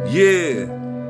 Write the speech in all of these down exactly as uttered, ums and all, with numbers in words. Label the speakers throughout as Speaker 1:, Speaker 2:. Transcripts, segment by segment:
Speaker 1: Yeah,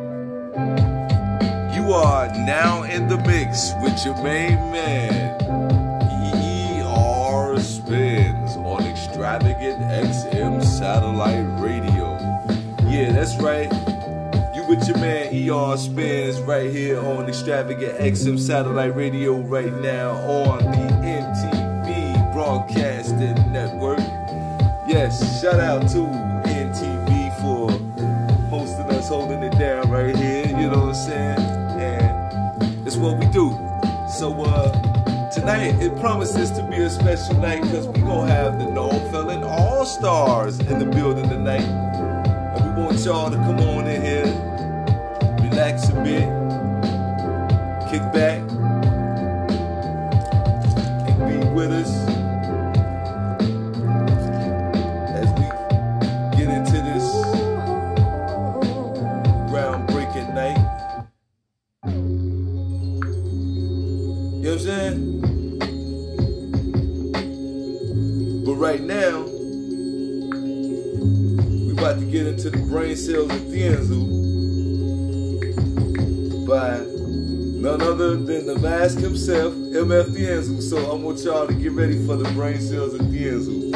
Speaker 1: you are now in the mix with your main man, E R Spins on Extravagant X M Satellite Radio. Yeah, that's right. You with your man E R Spins right here on Extravagant X M Satellite Radio right now on the M T V Broadcasting Network. Yes, shout out to M T V for hosting us, holding it down right here, you know what I'm saying? And it's what we do. So uh, tonight, it promises to be a special night because we gonna have the Known Felon All-Stars in the building tonight. And we want y'all to come on in here, relax a bit, kick back, and be with us as we get into this groundbreaking night. You know what I'm saying? But right now, we about to get into the brain cells of Thienzu by none other than the mask himself, M F Thienzu. So I want y'all to get ready for the brain cells of Thienzu.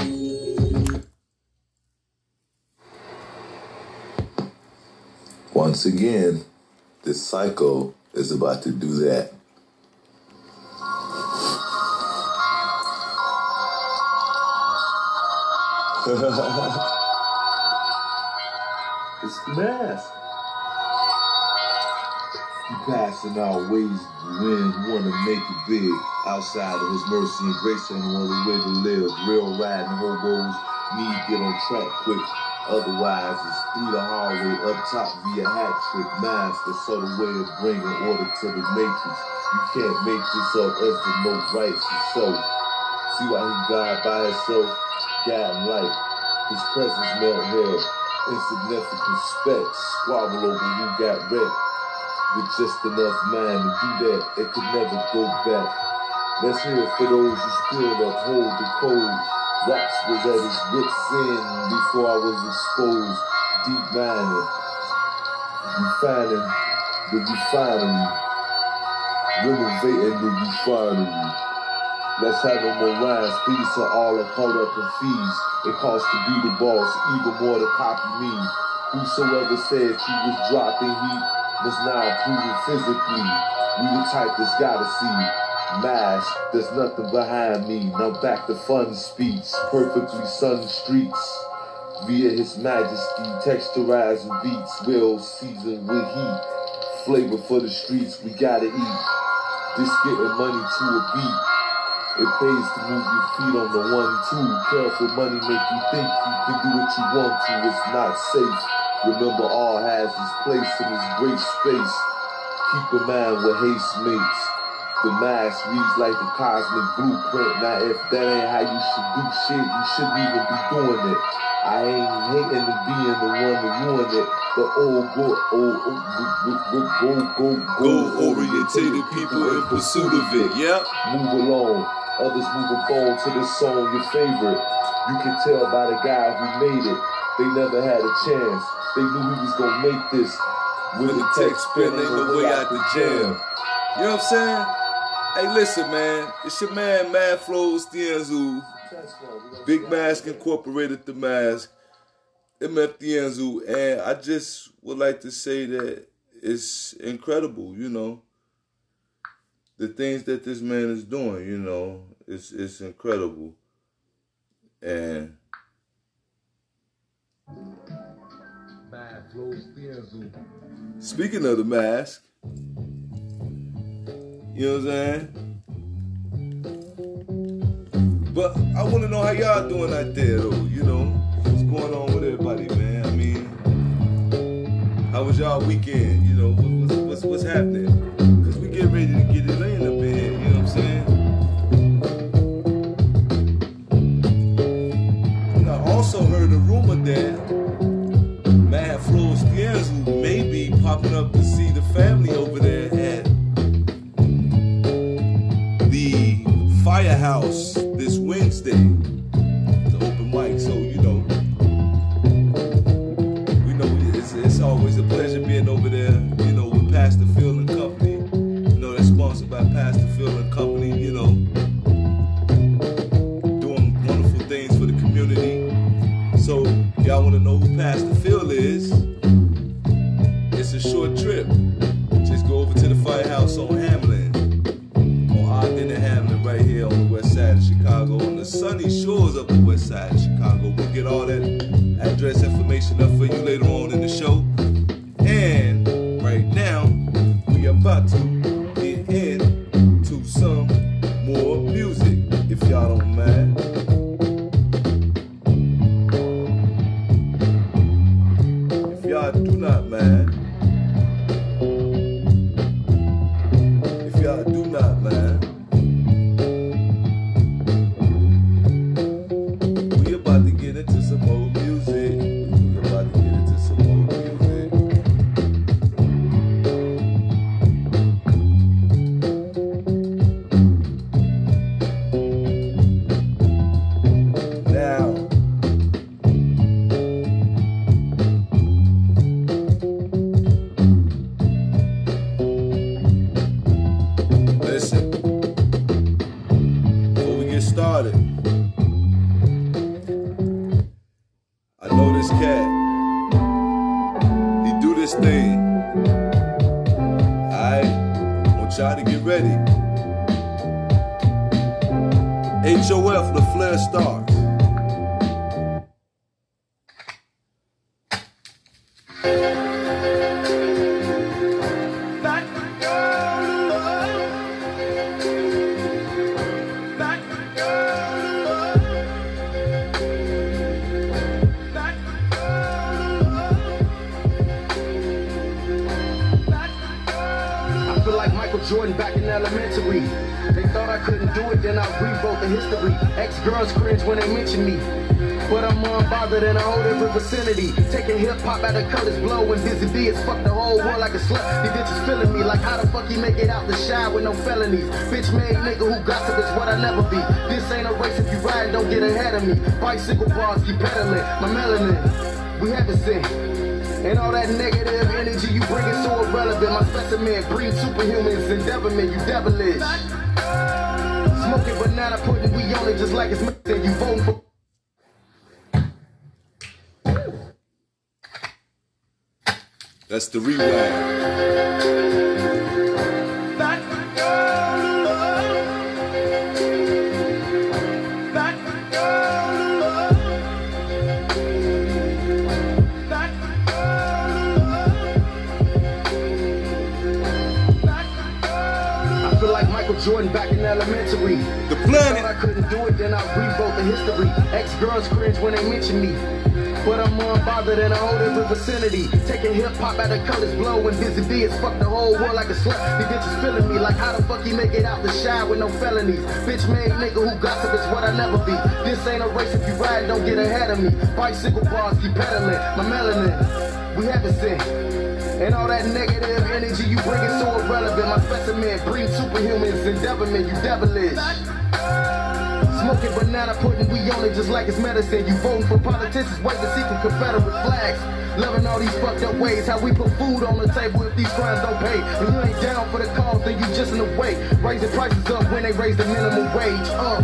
Speaker 2: Once again, this psycho is about to do that.
Speaker 3: It's the mask. He passing our ways to win, wanna make it big. Outside of his mercy and grace, ain't no other way to live. Real riding hobos need get on track quick. Otherwise, it's through the hallway up top via hat trick. Mask, a subtle way of bringing order to the matrix. You can't make this up as the note writes itself. See why he God by himself, guiding light. His presence melt hell. Insignificant specks squabble over who got wrecked. With just enough mind to do that, it could never go back. Let's hear it for those who still uphold the code. Raps was at his wit's end before I was exposed. Deep mining, refining the refinery, renovating the refinery. Let's have no more rhymes. Fees are all are caught up in fees. It costs to be the boss, even more to copy me. Whosoever said she was dropping heat must now prove it physically. We the type that's gotta see. Mask, there's nothing behind me. Now back to fun speech. Perfectly sun streets. Via his majesty, texturizing beats. Well seasoned with heat. Flavor for the streets, we gotta eat. This getting money to a beat. It pays to move your feet on the one, two. Careful money make you think you can do what you want to. It's not safe. Remember, all has its place in this great space. Keep in mind what haste makes. The mask reads like the cosmic blueprint. Now, if that ain't how you should do shit, you shouldn't even be doing it. I ain't hating to being the one to ruin it. The old, go, old, go, go, go, go,
Speaker 1: Go orientated people in pursuit of it. Yep.
Speaker 3: Move along. Others moving forward to this song, your favorite. You can tell by the guy who made it. They never had a chance. They knew he was gonna make this.
Speaker 1: With the text pen ain't no way out the jam. You know what I'm saying? Hey, listen, man. It's your man, Mad Flows Thienzu. Big Mask Incorporated the Mask. M F Thienzu. And I just would like to say that it's incredible, you know. The things that this man is doing, you know. It's, it's incredible. And speaking of the mask, you know what I'm saying? But I want to know how y'all doing out there, though, you know? What's going on with everybody, man? I mean, how was y'all weekend? You know, what's, what's, what's happening? Because we get ready to get it in up in here, you know what I'm saying? And I also heard a rumor that Mad Flows Thienzu may be popping up to see the family over there at the Firehouse this Wednesday, the open mic. So, you know, we know it's, it's always a pleasure who Pastor Phil is, it's a short trip. Just go over to the Firehouse on Hamlin, on Ogden and Hamlin, right here on the west side of Chicago, on the sunny shores of the west side of Chicago. We'll get all that address information up for you later on in the show. And right now, we are about to get into some more music, if y'all don't mind. If y'all do not mind. If y'all do not mind. We about to get into some more music. We about to get into some more music. H O F, the Flare Stars.
Speaker 4: Jordan back in elementary. They thought I couldn't do it, then I rewrote the history. Ex-girls cringe when they mention me, but I'm more unbothered in a whole different vicinity. Taking hip-hop out of Curtis Blow and Busy B has fucked the whole world like a slut. These bitches feeling me like how the fuck you make it out the shy with no felonies. Bitch made nigga who gossip is what I never be. This ain't a race, if you ride, don't get ahead of me. Bicycle bars, keep pedaling, my melanin, we haven't seen. And all that negative energy you bring is so irrelevant. My specimen breeds superhumans and devilment, you devilish. Smoking banana pudding, we on it just like it's medicine. You voting for.
Speaker 1: That's the rewind.
Speaker 4: Jordan back in elementary.
Speaker 1: The planet.
Speaker 4: I couldn't do it, then I rewrote the history. Ex-girls cringe when they mention me, but I'm more unbothered in a whole different vicinity. Taking hip-hop out of Curtis Blow and Busy B has fucked the whole world like a slut. These bitches feeling me like how the fuck you make it out the shy with no felonies. Bitch made nigga who gossip is what I never be. This ain't a race, if you ride, don't get ahead of me. Bicycle bars, keep pedaling, my melanin, we haven't seen. And all that negative energy you bring is so irrelevant. My specimen breeds superhumans and devilment, you devilish. Smoking banana pudding, we on it just like it's medicine. You voting for politicians, waving secret Confederate flags. Loving all these fucked up ways, how we put food on the table if these crimes don't pay. If you ain't down for the cause, then you just in the way. Raising prices up when they raise the minimum wage. Uh.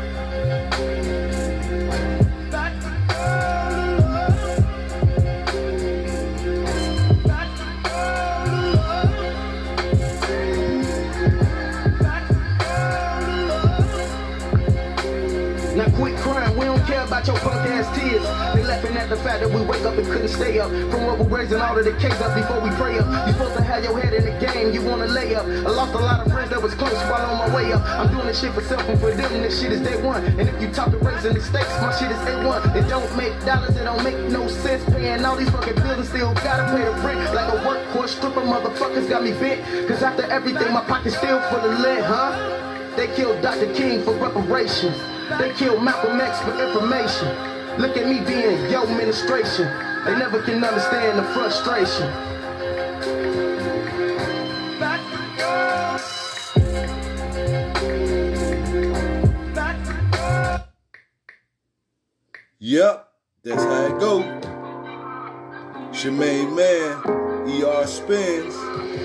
Speaker 4: Now quit crying, we don't care about your punk ass tears. They laughing at the fact that we wake up and couldn't stay up. From where we're raising all of the cakes up before we pray up. You supposed to have your head in the game, you wanna lay up. I lost a lot of friends that was close while on my way up. I'm doing this shit for self and for them, and this shit is day one. And if you talk to raising the stakes, my shit is A one. It don't make dollars, it don't make no sense. Paying all these fucking bills and still gotta pay the rent. Like a workhorse stripper, motherfuckers got me bent. Cause after everything, my pocket's still full of lint, huh? They killed Doctor King for reparations. They killed Malcolm X for information. Look at me being yo administration. They never can understand the frustration.
Speaker 1: Yep, that's how it go. It's your main man, E R Spins.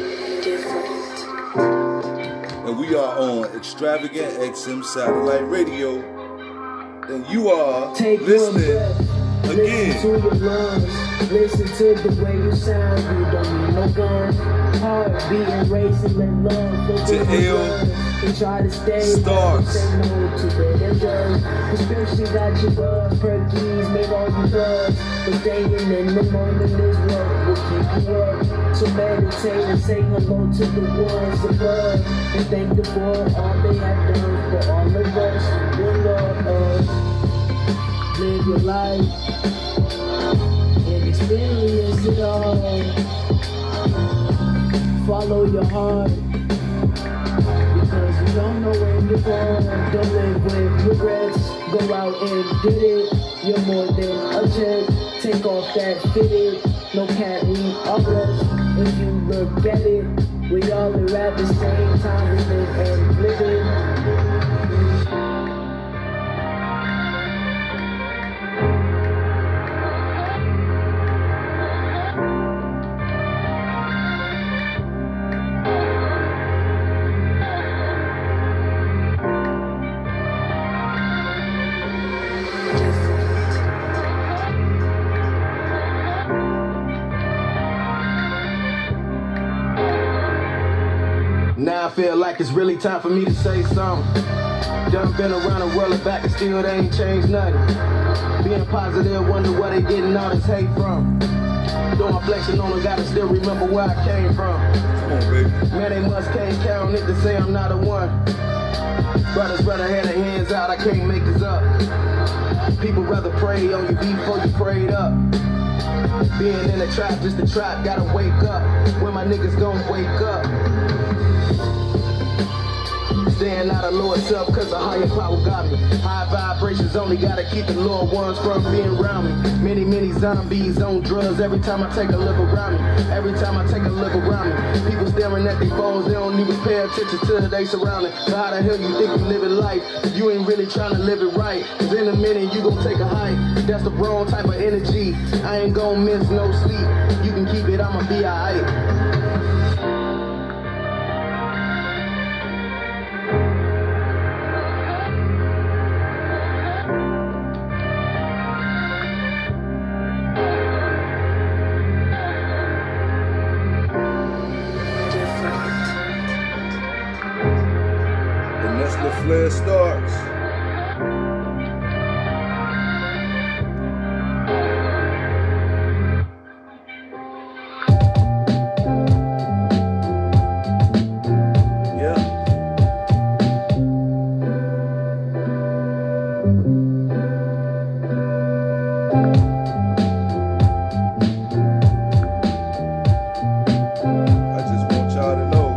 Speaker 1: And we are on Extravagant X M Satellite Radio. And you are
Speaker 4: Take
Speaker 1: listening Again.
Speaker 5: Listen to your lungs, listen to the way you sound. You don't need no gun. Heart beating, racing, and love.
Speaker 1: To L.
Speaker 5: And try to stay.
Speaker 1: Stars.
Speaker 5: Say no to the drugs. Prescription got you up. Perkies made all you drugs. But staying in the moment is what will keep you up. So meditate and say hello to the ones above. And thank them for all they have done for all of us. Your love us. Live your life and experience it all. Follow your heart, because you don't know when you're born. Don't live with regrets. Go out and get it. You're more than a check. Take off that fitted. No cat, we all rest. If you look at it, we all live at the same time. We live and live it.
Speaker 4: Now I feel like it's really time for me to say something. Done been around the world and back and still they ain't changed nothing. Being positive, wonder where they getting all this hate from. Though I'm flexing on them, gotta still remember where I came from.
Speaker 1: Come on, baby.
Speaker 4: Man, they must can't count it to say I'm not a one. Brothers rather had their hands out, I can't make this up. People rather pray on you before you prayed up. Being in the trap, just the trap, gotta wake up. When my niggas gon' wake up. Staying out of lower self cause a higher power got me. High vibrations only gotta keep the lower ones from being around me. Many, many zombies on drugs every time I take a look around me. Every time I take a look around me. People staring at their phones, they don't even pay attention to their surroundings. So how the hell you think you living life if you ain't really trying to live it right? Cause in a minute you gon' take a hike. That's the wrong type of energy. I ain't gon' miss no sleep. You can keep it, I'ma be alright.
Speaker 1: The flare starts. Yeah. I just want y'all to know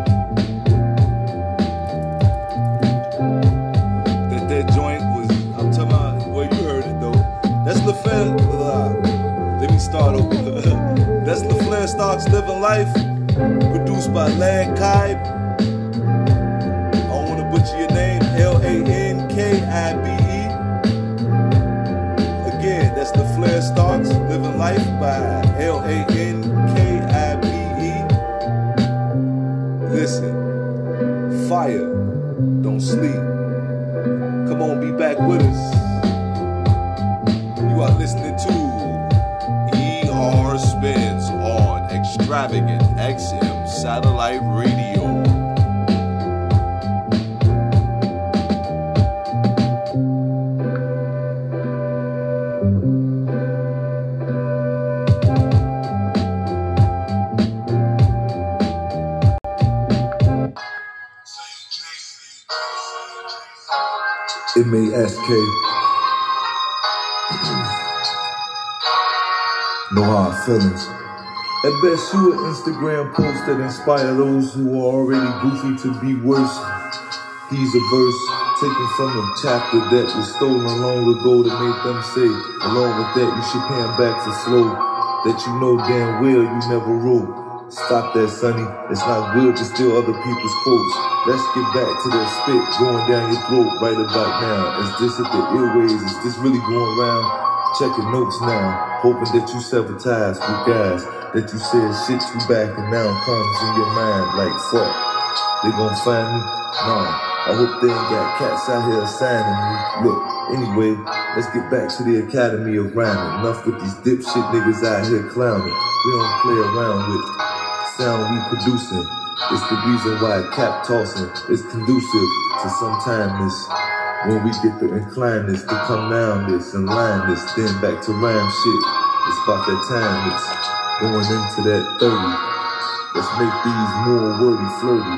Speaker 1: that joint was, I'm talking about, well, you heard it though. That's LaFlare, uh, let me start over. That's LaFlare Starks Living Life, produced by Lan Kai. I don't want to butcher your name, L A N K I B E. Again, that's LaFlare Starks Living Life by L A N K I B E. Listen, fire, don't sleep. Come on, be back with us. You are listening to E R Spins on Extravagant X M Satellite Radio.
Speaker 3: M A S K. Know how I feelings. At best, you an Instagram post that inspire those who are already goofy to be worse. He's a verse taken from a chapter that was stolen long ago to make them say, along with that, you should pay him back for slow. That you know damn well you never wrote. Stop that, sonny. It's not good to steal other people's quotes. Let's get back to that spit going down your throat right about now. Is this at the airways? Is this really going round? Checking notes now, hoping that you sever ties with guys that you said shit to back and now comes in your mind like fuck. They gon' find me? Nah. I hope they ain't got cats out here assigning me. Look, anyway, let's get back to the Academy of Rhyming. Enough with these dipshit niggas out here clowning. We don't play around with sound we producing. It's the reason why cap tossing is conducive to some timeless. When we get the inclinedness to come down this and line this, then back to rhyme shit. It's about that time it's going into that thirty. Let's make these more wordy flirty.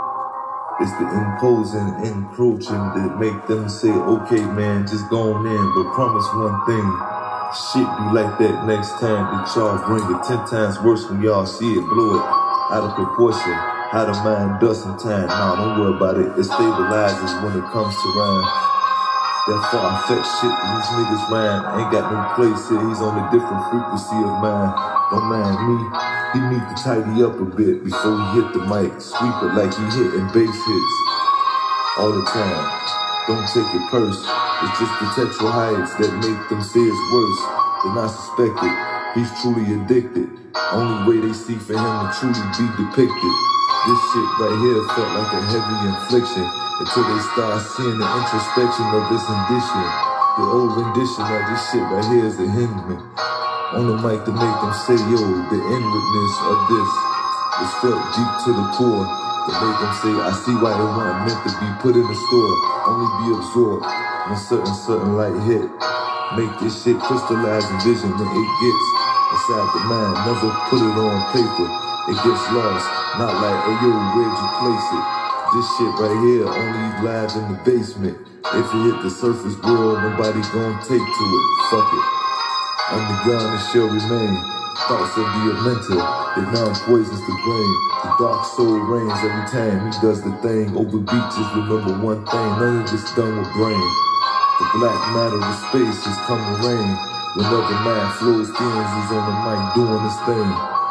Speaker 3: It's the imposing, encroaching that make them say, okay man, just go on in, but promise one thing. Shit be like that next time that y'all bring it ten times worse when y'all see it, blow it out of proportion. How the mind does sometimes. Nah, don't worry about it. It stabilizes when it comes to rhyme. That far-fetched shit that these niggas rhyme ain't got no place here. He's on a different frequency of mine. Don't mind me. He need to tidy up a bit before he hit the mic. Sweep it like he hitting bass hits all the time. Don't take it purse. It's just the textual heights that make them say it's worse than I suspected. He's truly addicted. Only way they see for him to truly be depicted. This shit right here felt like a heavy infliction until they start seeing the introspection of this rendition. The old rendition of this shit right here is a hindman on the mic to make them say, yo, the inwardness of this is felt deep to the core. To make them say, I see why it wasn't meant to be put in the store. Only be absorbed when certain, certain light hit. Make this shit crystallize in vision when it gets inside the mind. Never put it on paper. It gets lost. Not like, oh yo, where'd you place it? This shit right here only live in the basement. If it hit the surface world, nobody gon' take to it. Fuck it. Underground it shall remain. Thoughts of the mental, they now poisons the brain. The dark soul reigns every time he does the thing. Over beaches, remember one thing, none of this done with brain. The black matter of space is coming rain. Whenever man flows, things is on the mic doing his thing.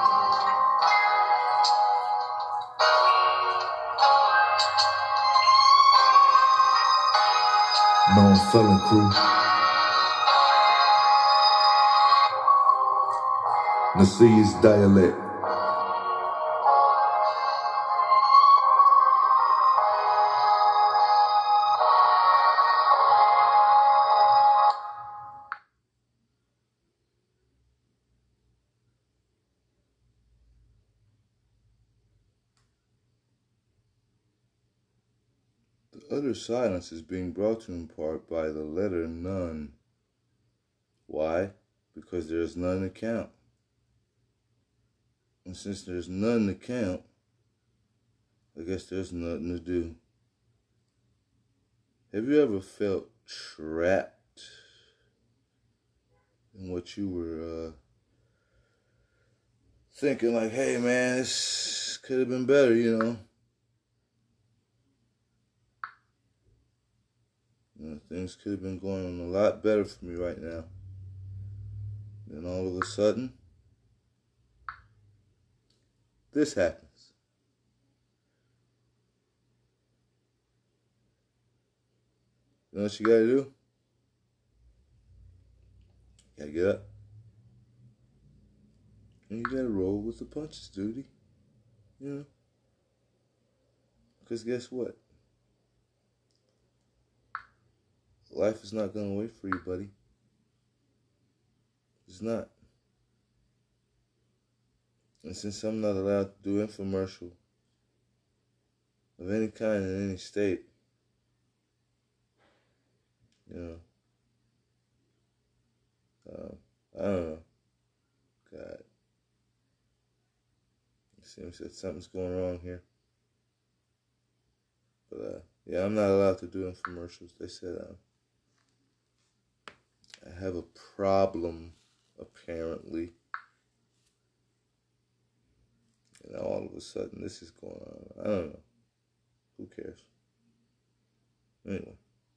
Speaker 3: Non-felon crew. Nasi's dialect.
Speaker 1: The utter silence is being brought to in part by the letter none. Why? Because there is none to count. And since there's none to count, I guess there's nothing to do. Have you ever felt trapped in what you were uh, thinking like, hey man, this could have been better, you know? You know, things could have been going on a lot better for me right now. Then all of a sudden, this happens. You know what you gotta do? You gotta get up. And you gotta roll with the punches, dude. You know? Because guess what? Life is not gonna wait for you, buddy. It's not. And since I'm not allowed to do infomercial of any kind in any state, you know, um, I don't know. God. It seems that something's going wrong here. But, uh, yeah, I'm not allowed to do infomercials. They said, um, I have a problem, apparently. And now all of a sudden this is going on. I don't know. Who cares? Anyway.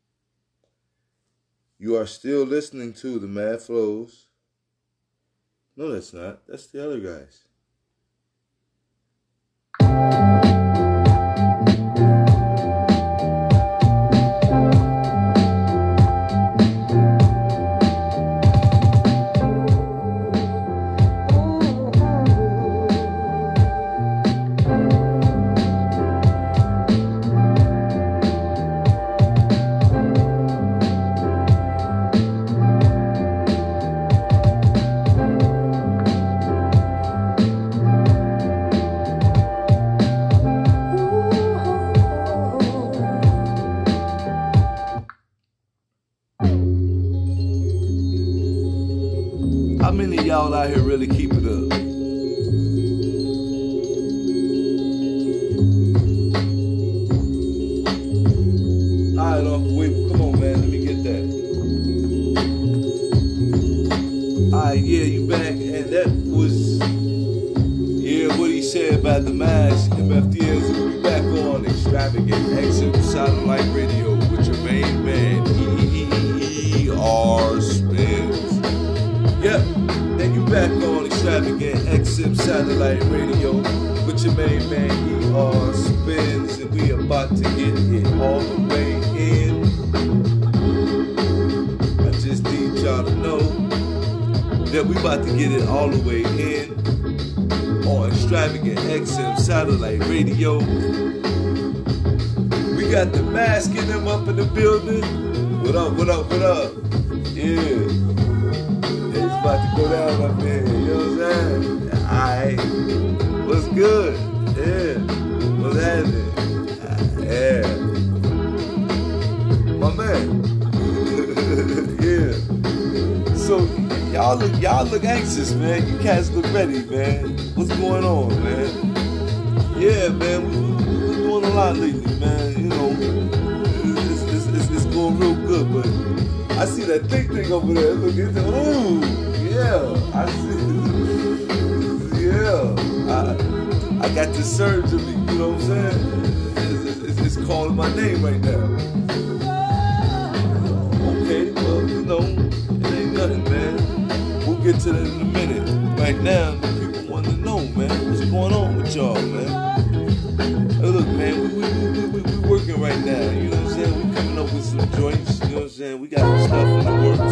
Speaker 1: You are still listening to the Mad Flows. No, that's not. That's the other guys. out here really keep it up. Alright, Uncle Wade, come on, man, let me get that. Alright, yeah, you back, and that was, yeah, what he said about the mask. M F D S will be back on Extravagant X M Satellite Radio with your main man, E R Spins. Yep, then you back on Extravagant X M Satellite Radio with your main man, E R Spins, and we about to get it all the way in. I just need y'all to know that we about to get it all the way in on Extravagant X M Satellite Radio. We got the mask in them up in the building. What up, what up, what up? Yeah. It's about to go down up there, you know what I'm saying? Alright. What's good? Yeah. What's happening? Yeah. My man. Yeah. So y'all look y'all look anxious, man. You cats look ready, man. What's going on, man? Yeah, man, we, we, we're doing a lot lately, man. You know, it's, it's, it's, it's going real good, but I see that thick thing over there. Look, it's ooh, yeah, I see. Yeah, I, I got the surgery. You know what I'm saying? It's, it's, it's calling my name right now. Okay, well, you know, it ain't nothing, man. We'll get to that in a minute. Right now, people want to know, man, what's going on with y'all, man? Hey, look, man, we, we, we, we, we working right now, you know what I'm saying? We coming up with some joints, you know what I'm saying? We got some stuff in the works.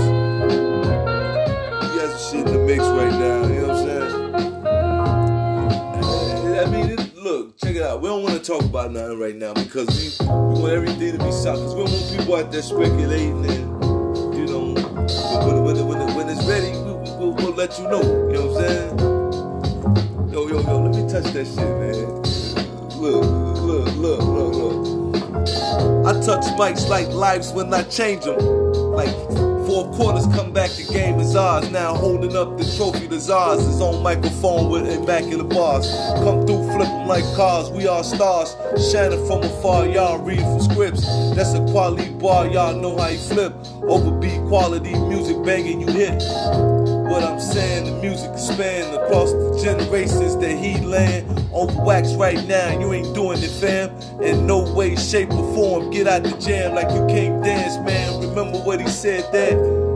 Speaker 1: We got some shit in the mix right now, you know what I'm saying? I mean, it, look, check it out. We don't want to talk about nothing right now because we, we want everything to be solid. Because we don't want people out there speculating and, you know, when, when, when, when it's ready, we, we'll, we'll let you know, you know what I'm saying? Yo, yo, yo, let me touch that shit, man. Look, look, look, look, look. I touch mics like lives when I change them. Like four quarters come back, the game is ours. Now holding up the trophy that's ours. His own microphone with immaculate bars. Come through, flip them like cars. We are stars, shining from afar. Y'all read from scripts. That's a quality bar, y'all know how you flip. Overbeat quality music banging you hit. What I'm saying, the music is span across the generations that he land. Over wax right now, you ain't doing it, fam. In no way, shape, or form. Get out the jam like you can't dance, man. Remember what he said that?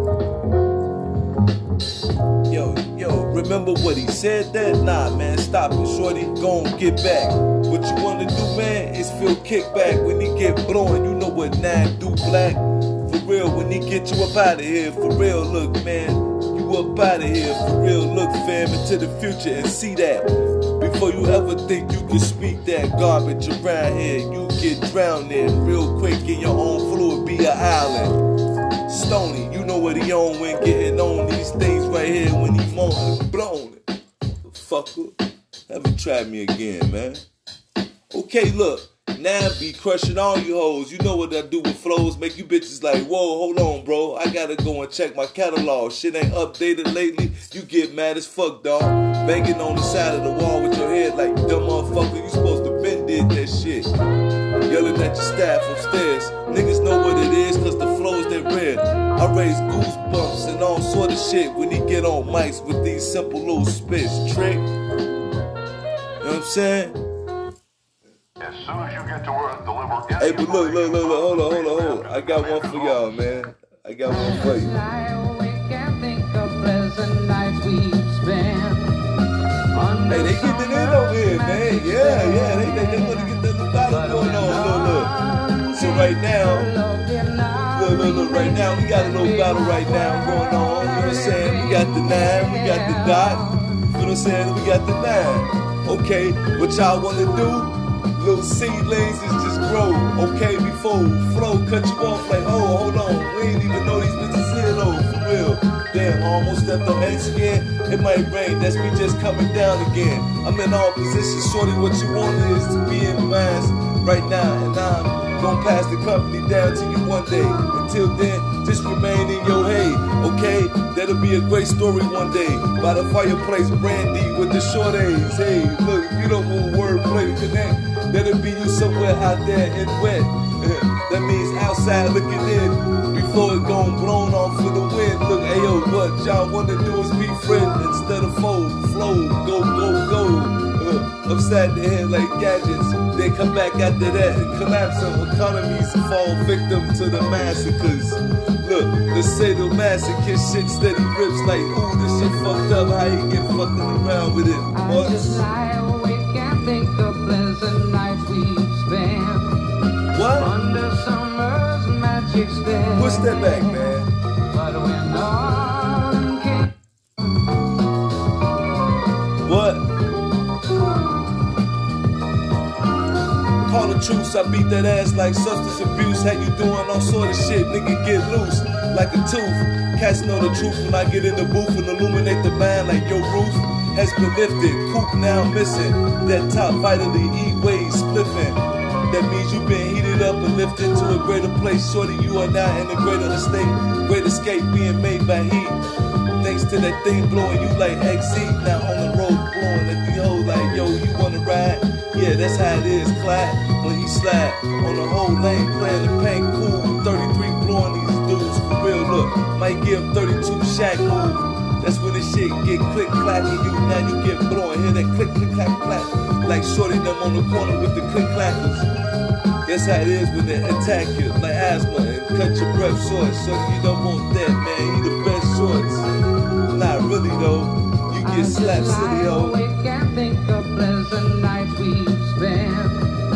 Speaker 1: Yo, yo, remember what he said that? Nah, man, stop it, shorty. Go on, get back. What you wanna do, man, is feel kickback. When he get blowing, you know what nine do black. For real, when he get you up out of here. For real, look, man. Up out of here, for real. Look, fam, into the future and see that. Before you ever think you can speak that garbage around here, you get drowned in real quick in your own fluid, be an island. Stony, you know what he on when getting on these things right here when he moaning, blowing it. Fucker, never try me again, man. Okay, look. Now I be crushing all you hoes. You know what I do with flows. Make you bitches like, whoa, hold on, bro. I gotta go and check my catalog. Shit ain't updated lately. You get mad as fuck, dawg. Banging on the side of the wall with your head like, dumb motherfucker. You supposed to been did that shit. Yelling at your staff upstairs. Niggas know what it is cause the flows they read. I raise goosebumps and all sort of shit when he get on mics with these simple little spits. Trick. You know what I'm saying?
Speaker 6: As soon as you get to work, deliver.
Speaker 1: Hey, but look, look, look, look, hold on, hold on, hold on. I got one for y'all, man. I got one for you. Hey, they getting it in over here, man. Yeah, yeah, they they, they want to get that battle going on. Look, look. So right now, look, look, look. Right now, we got a little battle right now going on. You know what I'm saying? We got the nine, we got the dot. You know what I'm saying? We got the nine. Okay, what y'all want to do? Little seedlings is just grow, okay, before flow cut you off like, oh, hold on, we ain't even know these bitches here though, for real. Damn, almost stepped on X again. It might rain, that's me just coming down again. I'm in all positions, shorty, what you want is to be in the mask. right now, and I'm gonna pass the company down to you one day. Until then, just remain in your hay, okay? That'll be a great story one day. By the fireplace, brandy with the short A's. Hey, look, you don't want wordplay to connect. That'll be you somewhere out there in wet. That means outside looking in before it gone blown off with the wind. Look, ayo, what y'all wanna do is be friends instead of foe. Flow, go, go, go. Uh, upside the head like gadgets. They come back after that and collapse on economies and fall victim to the massacres. Look, the sadomasochist shit steady rips like, ooh, this shit fucked up. How you get fucking around with it?
Speaker 7: I just lie awake and think of pleasant nights we spent.
Speaker 1: What?
Speaker 7: Under summer's magic spell.
Speaker 1: Push that back, man.
Speaker 7: But when autumn came.
Speaker 1: What? Call the truce, I beat that ass like substance abuse. Had you doing all sort of shit, nigga get loose like a tooth. Cats know the truth when I get in the booth and illuminate the mind like your roof has been lifted. Coop now missing that top vitally E-way spliffing. That means you've been heated up and lifted to a greater place. Shorty, you are now in a greater estate. Great escape being made by heat. Thanks to that thing blowing you like X Z. Now on the road blowing at the hole like, yo, you wanna ride? Yeah, that's how it is, Clyde. When he slide on the whole lane, playing the paint cool. thirty-three blowing these dudes for real. Look, might give thirty-two shack move. That's when the shit get click clacking you. Now you get blowing. Hear that click click clack clack. Like shorty them on the corner with the click clackers. That's how it is when they attack you like asthma and cut your breath short. Shorty, you don't want that, man. You the best shorts. Not really though. You get slapped, silly ho.
Speaker 7: I can't think of pleasant nights we spent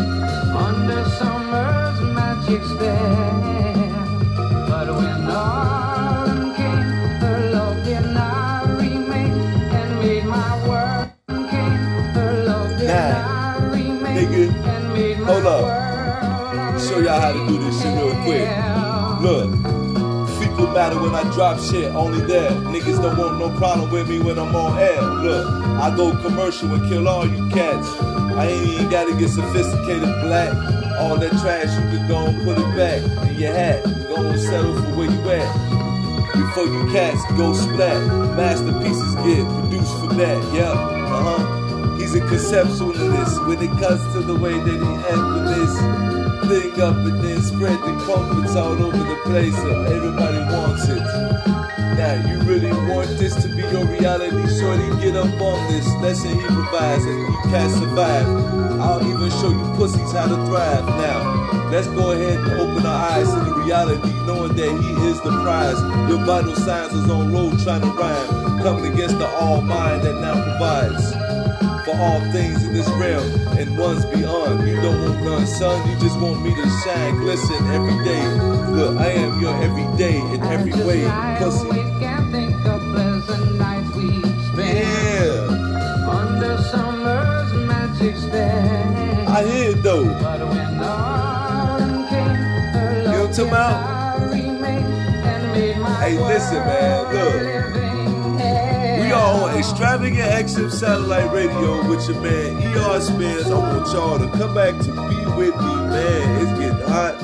Speaker 7: under summer's magic spell. But when autumn came, her love did not remain and made my world came. Her love did
Speaker 1: Nah,
Speaker 7: not remain
Speaker 1: nigga,
Speaker 7: and made my
Speaker 1: hold up.
Speaker 7: world.
Speaker 1: Show y'all how to do this shit real quick. Look. Fecal matter when I drop shit, only there. Niggas don't want no problem with me when I'm on air. Look, I go commercial and kill all you cats. I ain't even gotta get sophisticated black. All that trash you could go and put it back in your hat. Go and settle for where you at. Before you cats go splat. Masterpieces get produced from that, yep, uh-huh. He's a conceptualist when it comes to the way that he acts with this thing up and then spread the crumpets all over the place so everybody wants it. Now, you really want this to be your reality? Shorty, get up on this lesson he provides and you can't survive. I'll even show you pussies how to thrive. Now, let's go ahead and open our eyes to the reality, knowing that he is the prize. Your vital signs is on road trying to rhyme, coming against the all mind that now provides for all things in this realm and ones beyond. You don't want none, son. You just want me to shine, glisten every day. Look, I am your everyday in every way, pussy.
Speaker 7: Can't think of pleasant nights we spent.
Speaker 1: Yeah.
Speaker 7: Under summer's magic spell.
Speaker 1: I hear it though.
Speaker 7: But when autumn came, her
Speaker 1: You know
Speaker 7: love
Speaker 1: what I'm talking about?
Speaker 7: remained and made my
Speaker 1: Hey, listen, man, look.
Speaker 7: living hell.
Speaker 1: We are on Extravagant X M Satellite Radio with your man E R Spins. I want y'all to come back to be with me, man. It's getting hot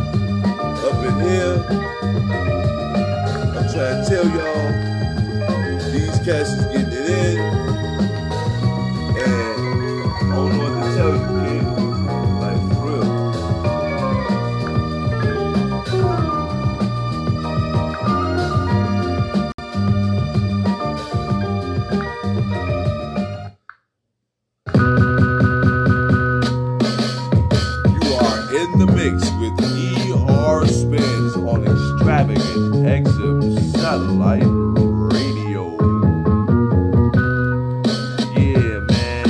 Speaker 1: up in here. I'm trying to tell y'all, these cats is getting it in. And I don't know what to tell you, kid. Like, for real. In the mix with E R Spins on Extravagant X M Satellite Radio. Yeah, man.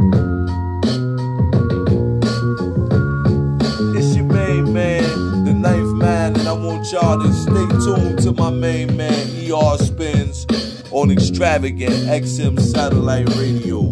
Speaker 1: It's your main man, the ninth man, and I want y'all to stay tuned to my main man, E R Spins on Extravagant X M Satellite Radio.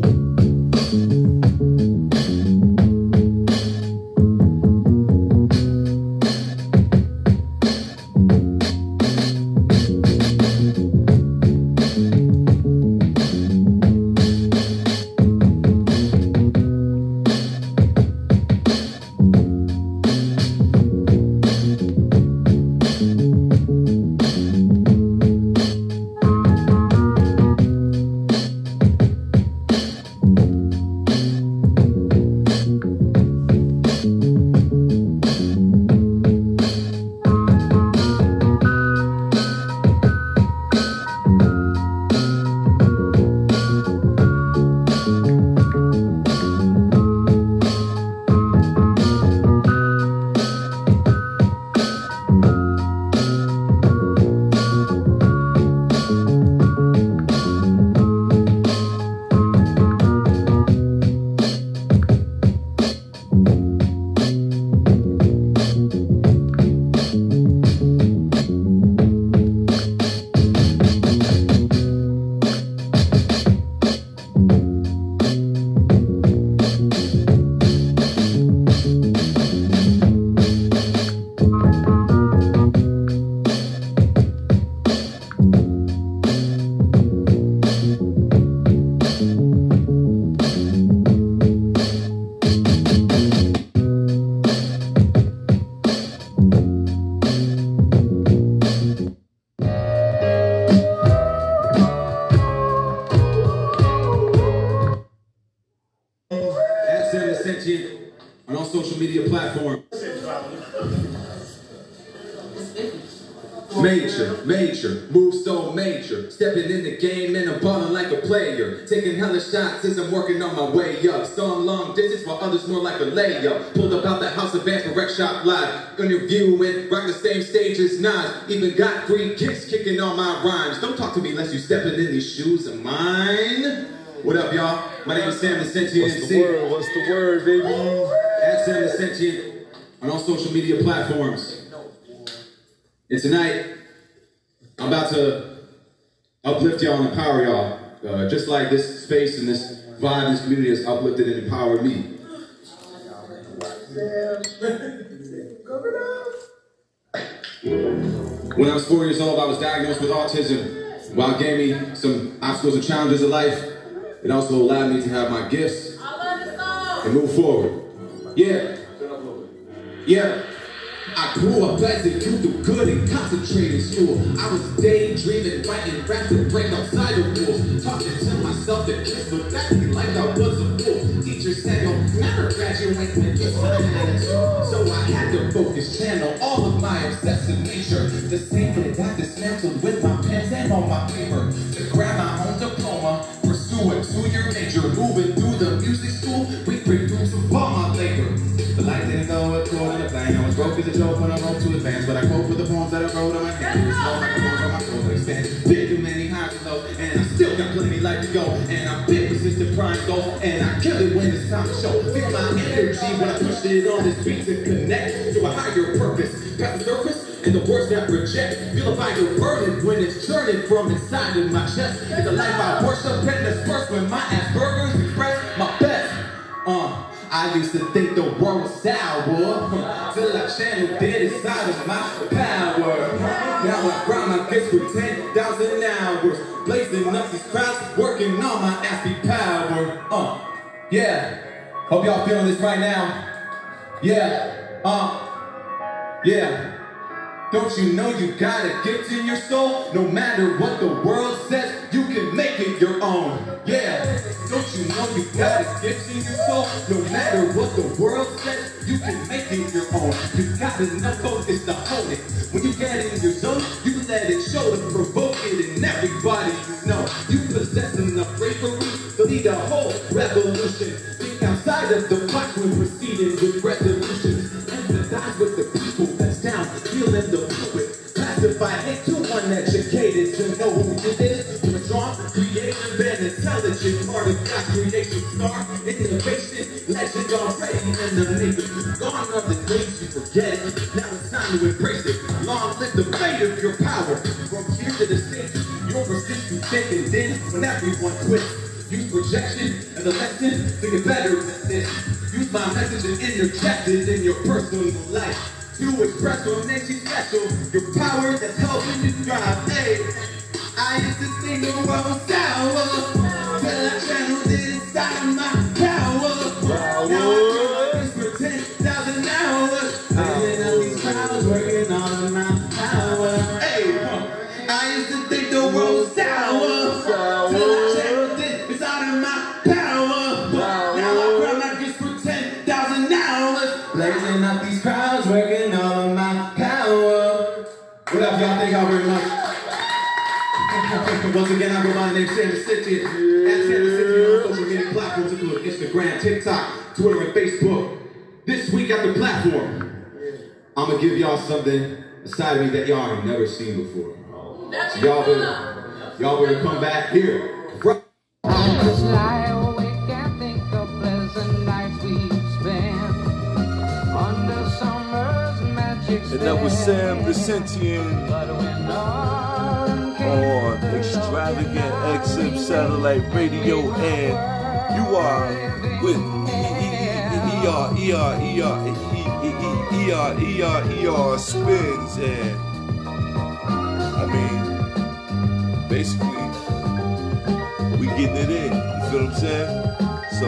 Speaker 8: Sentient on all social media platforms. Major, major, move so major. Stepping in the game and I'm balling like a player. Taking hella shots as I'm working on my way up. Some long distance while others more like a layup. Pulled up out the house of Vance for Rec Shop Live. Interviewing, rock the same stage as Nas. Even got free kicks kicking on my rhymes. Don't talk to me unless you stepping in these shoes of mine. What up, y'all? My name is Sam the Sentient
Speaker 3: What's
Speaker 8: M C.
Speaker 3: the word? What's the word, baby?
Speaker 8: At Sam the Sentient on all social media platforms. And tonight, I'm about to uplift y'all and empower y'all. Uh, just like this space and this vibe, this community has uplifted and empowered me. When I was four years old, I was diagnosed with autism. While it gave me some obstacles and challenges in life, it also allowed me to have my gifts and move forward. Yeah. Yeah. I grew up as a youth of good and concentrated school. I was daydreaming, writing raps to break outside the rules. Talking to myself to kiss, but that be like I was a fool. Teacher said, you'll never graduate with this attitude. So I had to focus, channel all of my obsessive nature. The same that I dismantled with my pens and on my paper. To grab my own diploma, pursue a two-year major. Moving through the music school, we produced all my labor. The light didn't go according to plan. I was broke as a joke when I wrote to advance, but I quote for the poems that I wrote on my hand. It's all like a poem from my soul to expand. Been through many highs and lows, and I still got plenty life to go. And I'm big resistant prime goal, and I kill it when it's time to show. Feel my energy when I push it on this beat to connect to a higher purpose. Past the surface and the words that reject. Feel a fire burning when it's churning from inside of my chest. It's a life I worship and disperse when my Asperger's express my best. Uh. I used to think the world was sour, till I channeled it inside of my power. Now I grind my gifts for ten thousand hours, blazing up these crowds, working on my aspy power. Uh, yeah, hope y'all feeling this right now. Yeah, uh, yeah. Don't you know you got a gift in your soul? No matter what the world says, you can make it your own. Yeah. Don't you know you got a gift in your soul? No matter what the world says, you can make it your own. You got enough focus to hold it. When you get in your zone, you let it show to provoke it, and everybody you know. You possess enough bravery to lead a whole revolution. Think outside of the box when proceeding with resolutions. Empathize with the people that's down, feeling the poet. Classify it to uneducated to know who you is. From a strong, creative, and intelligent part of God's creation. Star, innovation, legend already in the making. Gone are the days you forget it. Now it's time to embrace it. Long live the fate of your power. From here to the stage, your persistence taken in when everyone quits. Use projection as a lesson to get better than this. Use my message and interject it in your personal life. To express what makes you special, your power that's helping you thrive. Hey, I used to think the world was sour, till I channeled it inside of my power. Now I do this for ten thousand hours. Living on these clouds, working on my power. Hey, I used to think the world was sour, till I channeled it inside of my power. Now I grind my gifts for ten thousand hours. Blazing up these crowds, working on my power. What up, y'all? Thank y'all very much. Once again, I go by the name Sam the Sentient. At Sam the Sentient on social media platforms, including Instagram, TikTok, Twitter, and Facebook. This week at the platform, I'm gonna give y'all something aside of me that y'all ain't never seen before. So y'all better, y'all better come back here.
Speaker 7: I just lie awake and think of pleasant nights we spent under summer's magic spell.
Speaker 1: And that was Sam the Sentient on Extravagant X M Satellite Radio, and you are with E R E R E R E R E R E R Spins, and I mean, basically, we getting it in. You feel what I'm saying? So,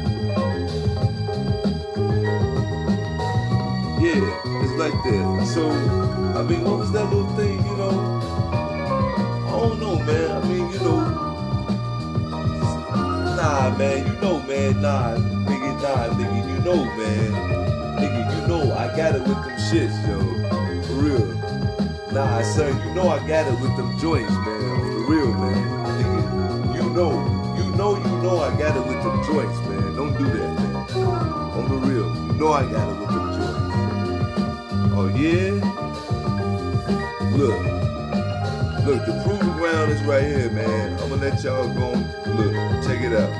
Speaker 1: yeah, it's like that. So, I mean, what was that little thing, you know? I don't know, man. I mean, you know, nah, man. You know, man. Nah, nigga. Nah, nigga, you know, man. Nigga, you know I got it with them shits, yo. For real. Nah, son, you know I got it with them joints, man. For real, man. Nigga, you know. You know, you know I got it with them joints, man. Don't do that, man. On the real. You know I got it with them joints. Oh, yeah? Look. Look, the proving ground is right here, man. I'm gonna let y'all go. Look, check it out.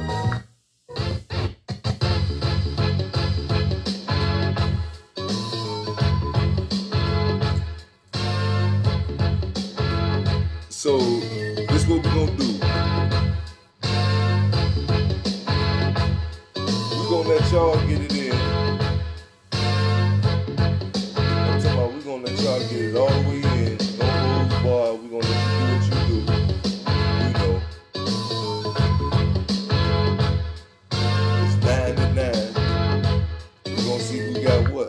Speaker 1: So, this what we gonna do. We gonna let y'all get it in. I'm talking about we gonna let y'all get it all the way in. No rules bar. We gonna let you do what you do. You know. It's nine to nine. We gonna see who got what.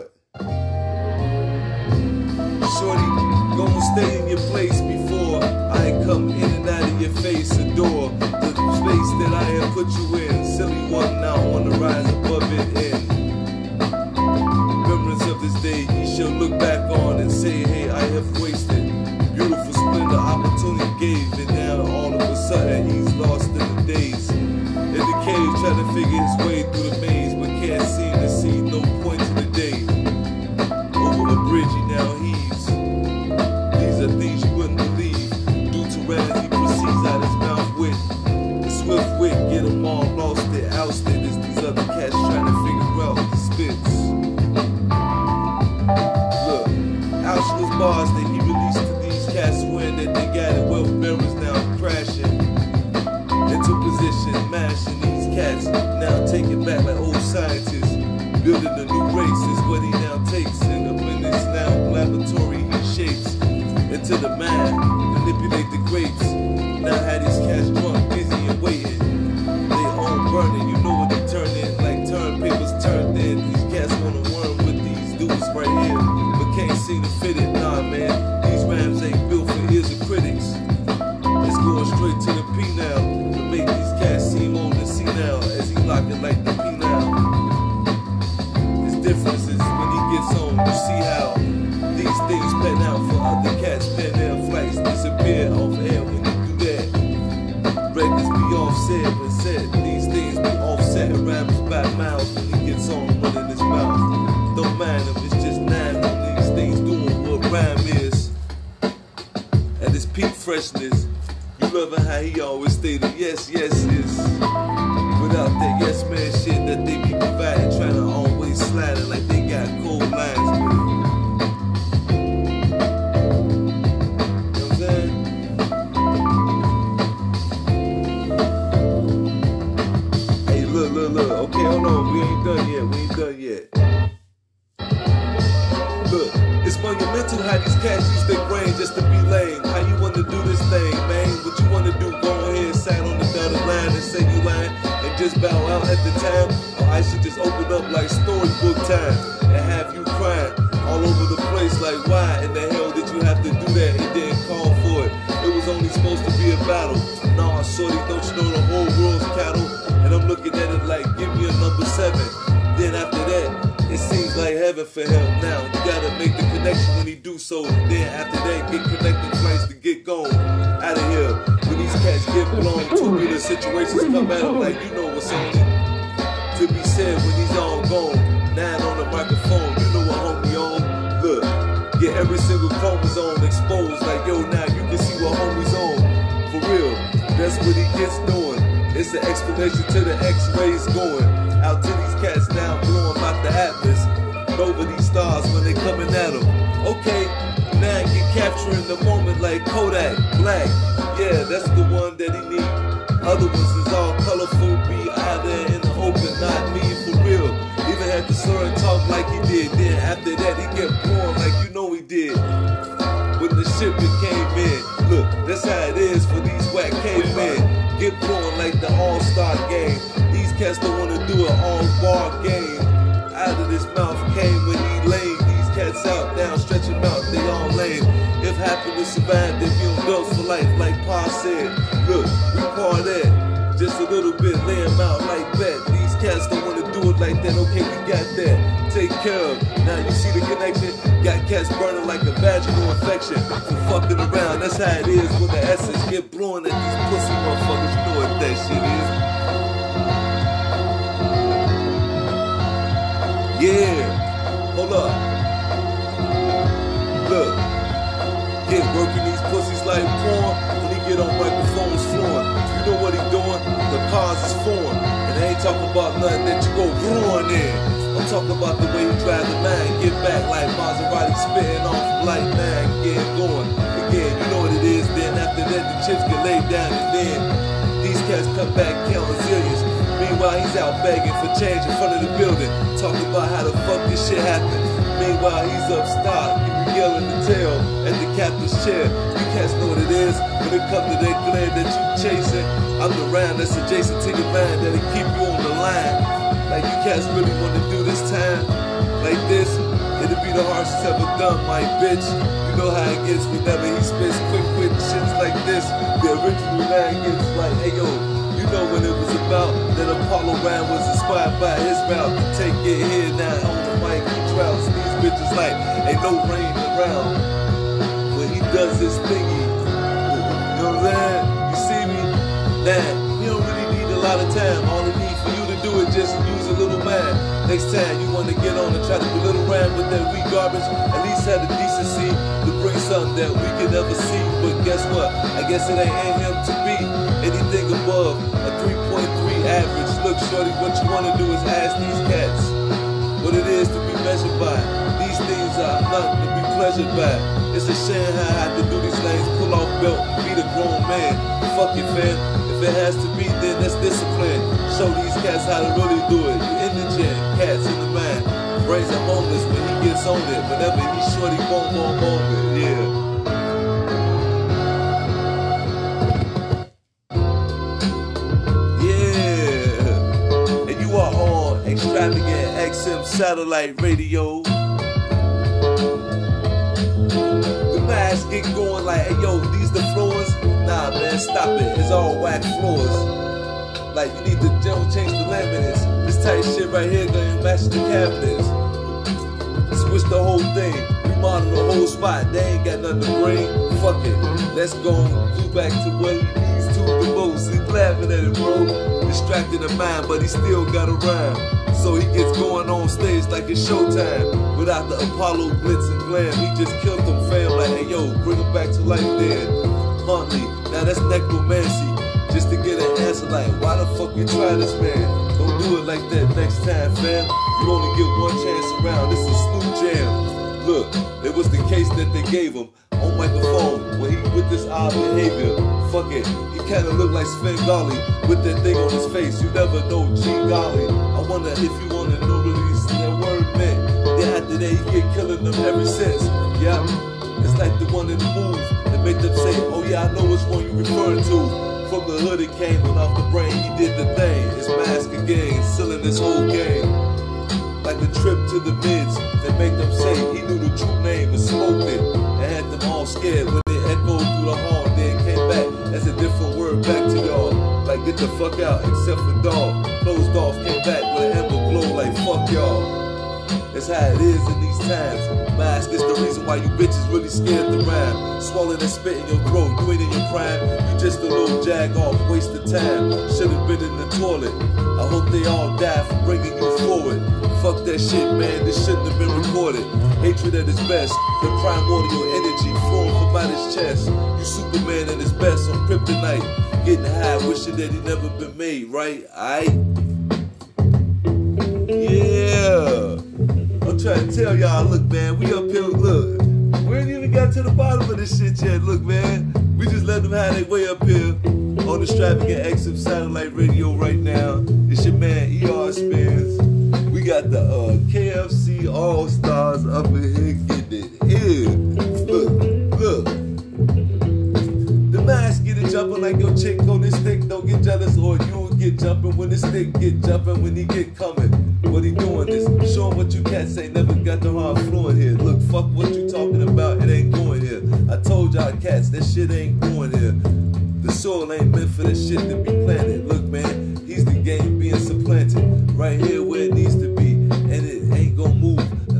Speaker 1: Shorty, gonna stay in your place before I come in and out of your face. Adore the space that I have put you in. Silly one now on the rise above it. In remembrance of this day, you shall look back on and say, hey, I have wasted. Beautiful splendor opportunity gave, and now all of a sudden he's lost in the days. In the cage, trying to figure his way through the maze, but can't seem to see no point to the day. Over the bridge, he now heaves. These are things you wouldn't believe. Due to as he proceeds out his mouth with the swift wit, get them all lost, they ousted. As these other cats trying to figure out the spits. Look, Auschwitz bars that he released to these cats when that they got it. Wealth bearers now crashing into position, mashing these cats. Now taking back like old scientists. Building a new race is what he now takes. In the minutes now laboratory he shapes into the mind, manipulate the grapes. Now had these cats drunk, busy and waiting. They own burning, you know what they turn in. Like turn papers turned in. These cats wanna worm with these dudes right here, but can't seem to fit it. Nah, man, these rhymes ain't built for ears of critics. It's going straight to the P now to make these cats seem old and see now as he lock it like the P now. His difference is when he gets home, you see how these things pen out for other cats. Pen their flights disappear off air when you do that. Records be offset when said. These things be offset. Rhymes by miles when he gets home running his mouth. Don't mind him, it's just nine on these things doing what rhyme is. At his peak freshness, you loving how he always stated yes, yes, is. Without that yes man shit that they be providing, trying to always slide it like they got cold lines with it. Look, okay, hold on, we ain't done yet, we ain't done yet. Look, it's monumental how these cats use their brain just to be lame. How you wanna do this thing, man? What you wanna do, go ahead, sat on the dotted line and say you lying and just bow out at the time? Or I should just open up like storybook time and have you crying all over the place like why in the hell did you have to do that and didn't call for it? It was only supposed to be a battle. Nah, shorty, don't you know the whole world's cattle? And I'm looking at it like, give me a number seven. Then after that, it seems like heaven for him. Now, you gotta make the connection when he do so. Then after that, get connected flights to get going. Out of here, when these cats get blown, tubular situations come at him like you know what's on it. To be said when he's all gone. Nine on the microphone, you know what homie on. Look, get every single chromosome exposed. Like, yo, now you can see what homie's on. For real, that's what he gets doing. It's an explanation to the x-rays going out to these cats now blowing out the atlas over these stars when they coming at them. Okay, now get capturing the moment like Kodak Black. Yeah, that's the one that he need. Other ones is all colorful, be out there in the open, not me for real. Even had to slur and talk like he did. Then after that he kept blowing like you know he did. When the shipment came in, look, that's how it is for these whack cavemen. Get blowing like the all-star game. These cats don't wanna do an all-bar game. Out of this mouth came when he laid these cats out, down, stretch them out, they all lame. If happiness survived, they be on adults for life, like Pa said. Look, we part that, just a little bit, lay them out like that. These cats don't wanna do do it like that, okay, we got that. Take care of. Now you see the connection? Got cats burning like a vaginal infection. For fucking around, that's how it is when the essence get blowing at these pussy motherfuckers. You know what that shit is. Yeah. Hold up. Look. Get working these pussies like porn. When he get on microphones flowing. You know what he doing? The cars is foreign. And I ain't talking about nothing that you go ruin in. I'm talking about the way you drive the man, get back like Maserati spitting off light man, get going. Again, you know what it is. Then after that, the chips get laid down, and then these cats come back counting zillions. Meanwhile, he's out begging for change in front of the building, talking about how the fuck this shit happened. Meanwhile, he's up stock, he be yelling the tail at the captain's chair. You cats know what it is when it comes to that glare that you chasing. I'm the round that's adjacent to your man that'll keep you on the line. Like you cats really want to do this time like this, it'll be the harshest ever done, my bitch. You know how it gets whenever he spits quick with shits like this. The original line gets like, hey yo, you know what it was about. That Apollo Rhyme was inspired by his mouth to take it here now on the mic. He droughts these bitches like ain't no rain around when he does his thingy. You know what I'm saying? You see me? Nah, he don't really need a lot of time. All he need for you to do is just use a little man. Next time you want to get on and try to belittle around with that weak garbage, at least have the decency to bring something that we can never see. But guess what? I guess it ain't in him to be anything above a three point three average. Look, shorty, what you want to do is ask these cats what it is to be measured by. These things are nothing to be pleasured by. It's a shame how I have to do these things, pull off belt, be the grown man. Fuck it, fam. If it has to be, then that's discipline. Show these cats how to really do it. You in the gym, cats in the mind. Brains are homeless when he gets on it. Whenever he's shorty, boom, boom, boom, yeah. Yeah. And you are on Extravagant X M Satellite Radio. The mask get going like, hey yo, these the floors? Nah, man, stop it. It's all whack floors. Like, you need to don't change the laminates. This tight shit right here gonna match the cabinets. Switch the whole thing. Remodel the whole spot. They ain't got nothing to bring. Fuck it. Let's go do back to what he needs to the most. He's laughing at it, bro. Distracting the mind, but he still got a rhyme. So he gets going on stage like it's showtime. Without the Apollo glitz and glam, he just killed them fam. Like, hey yo, bring him back to life then. Huntley, now that's necromancy. Just to get an answer like, why the fuck you try this, man? Don't do it like that next time, fam. You only get one chance around. This is Snoop Jam. Look, it was the case that they gave him on microphone when he with this odd behavior. Fuck it, he kinda look like Svengali with that thing on his face. You never know, G golly. I wonder if you wanna know really that word meant. Then after that, he get killing them ever since. Yeah, it's like the one in the move that make them say, oh yeah, I know which one you referring to. From the hood it came, and off the brain he did the thing. It's mask again, selling this whole game. Like the trip to the mids that make them say he knew the true name and smoked it. And had them all scared when it echoed through the horn. Then came back as a different word back to y'all. Like get the fuck out, except for dog. Closed off, came back with an amber glow like fuck y'all. That's how it is in these times. Mask is the reason why you bitches really scared to rhyme. Swallowing and spit in your throat, you ain't in your prime. You just a little jag off, waste of time. Should've been in the toilet. I hope they all die for bringing you forward. Fuck that shit, man, this shouldn't have been recorded. Hatred at its best, the primordial energy flowing from out his chest. You Superman at his best on kryptonite. Getting high, wishing that he never been made, right? Aight? Yeah. I'm trying to tell y'all, look, man, we up here, look. We ain't even got to the bottom of this shit yet, look, man. We just let them have their way up here on the Extravagant X M Satellite Radio right now. It's your man, E R Spins. We got the uh, K F C All-Stars up in here getting it in. Look, look. The mask get it jumping like your chick on this stick. Don't get jealous or you'll get jumping when the stick get jumping when he get coming. What he doing this? Showing what you cats ain't never got the hard fluent here. Look, fuck what you talking about, it ain't going here. I told y'all cats, that shit ain't going here. The soil ain't meant for this shit to be planted. Look, man, he's the game being supplanted. Right here where it